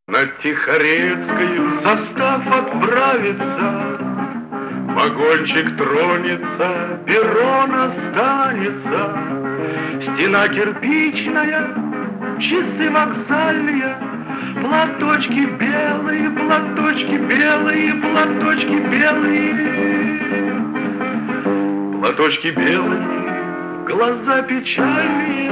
На Тихорецкую состав отправится, вагончик тронется, перрон останется, стена кирпичная, часы вокзальные, платочки белые, платочки белые, платочки белые, платочки белые, глаза печальные.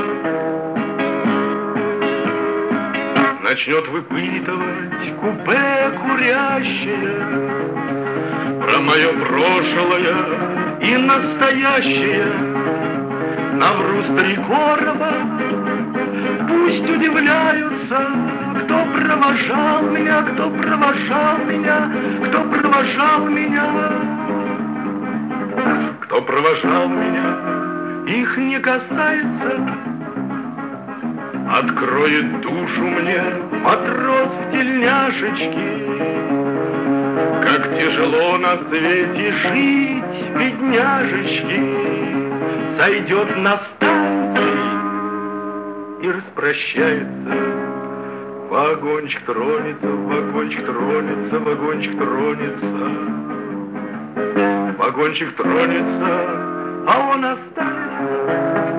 Начнет выпытывать купе курящее про мое прошлое и настоящее. Навру Старикорова, пусть удивляются, кто провожал меня, кто провожал меня, кто провожал меня, кто провожал меня, их не касается. Откроет душу мне матрос в тельняшечке, как тяжело на свете жить, бедняжечки. Сойдет на станции и распрощается. Вагончик тронется, вагончик тронется, вагончик тронется, вагончик тронется, а он останется.